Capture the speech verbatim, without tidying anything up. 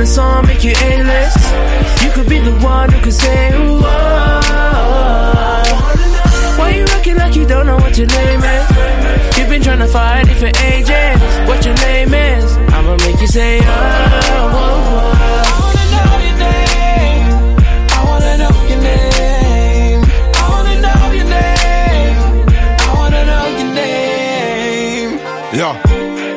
song, make you A-list. You could be the one who could say, ooh, oh, oh. Why you rocking like you don't know what your name is? You've been trying to fight it for ages.